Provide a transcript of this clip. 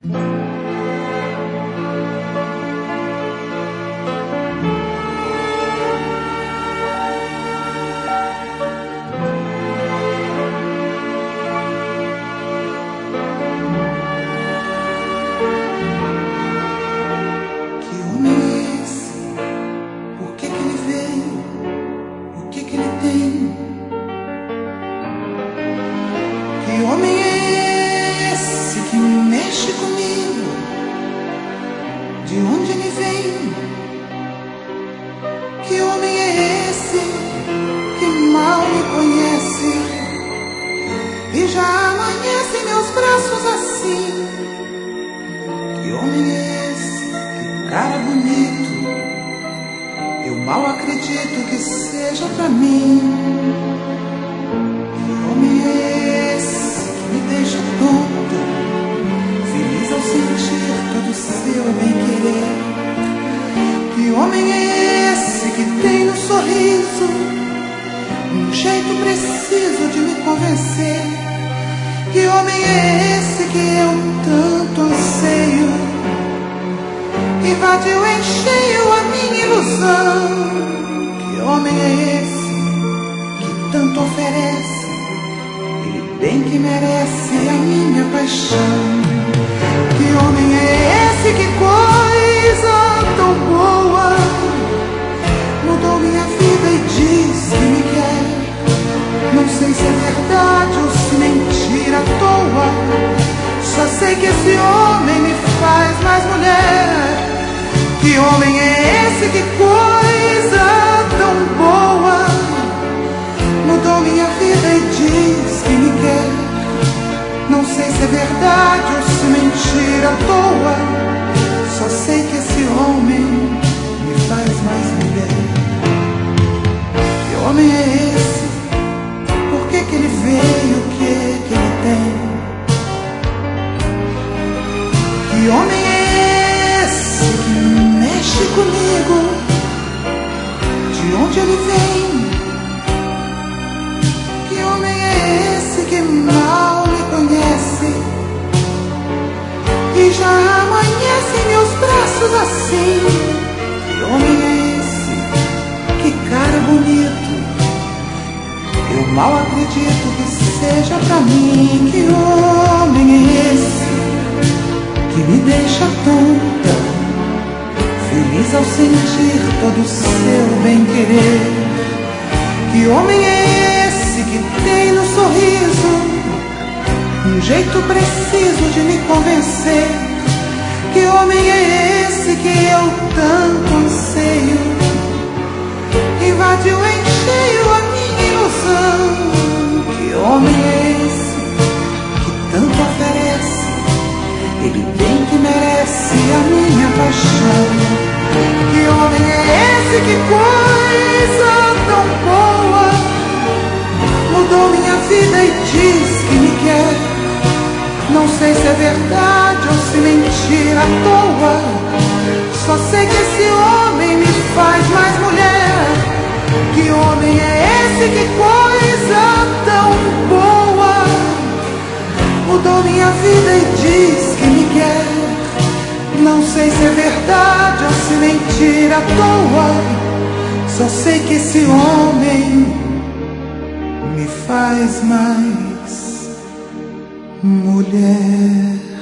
Que homem é esse que mexe comigo? De onde ele vem? Que homem é esse que mal me conhece e já amanhece em meus braços assim? Que homem é esse? Que cara bonito! Eu mal acredito que seja pra mim. Que homem é esse que me deixa tonta, feliz ao sentir todo seu bem-querer? Que homem é esse que tem no sorriso um jeito preciso de me convencer? Que homem é esse que eu tanto anseio? Invadiu em cheio a minha ilusão. Que homem é esse que tanto oferece? Ele bem que merece a minha paixão. Que homem é esse? Que coisa tão boa! Mudou minha vida e diz que me quer. Não sei se é verdade ou se mentira à toa. Só sei que esse homem me faz mais mulher. Que homem é esse? Que coisa tão boa! Mudou minha vida e diz que me quer. Não sei se é verdade ou se mentira à toa. Só sei que esse homem me faz mais mulher. Que homem é esse? Por que que ele veio? O que que ele tem? Que homem é esse que mexe comigo? De onde ele vem? Que homem é esse que mal me conhece e já amanhece em meus braços assim? Que homem é esse? Que cara bonito! Eu mal acredito que seja pra mim. Que homem é esse que me deixa tonta, feliz ao sentir todo o seu bem-querer? Que homem é esse que tem no sorriso um jeito preciso de me convencer? Que homem é esse que eu tanto anseio? Invadiu em cheio a minha ilusão. Que homem é esse que tanto oferece? Ele bem que merece a minha paixão. Que homem é esse? Que coisa tão boa! Mudou minha vida e diz que me quer. Não sei se é verdade ou se mentira à toa. Só sei que esse homem me faz mais mulher. Que homem é esse? Que coisa tão boa! Mudou minha vida e diz que me quer. Não sei se é verdade ou se mentira à toa. Só sei que esse homem me faz mais mulher.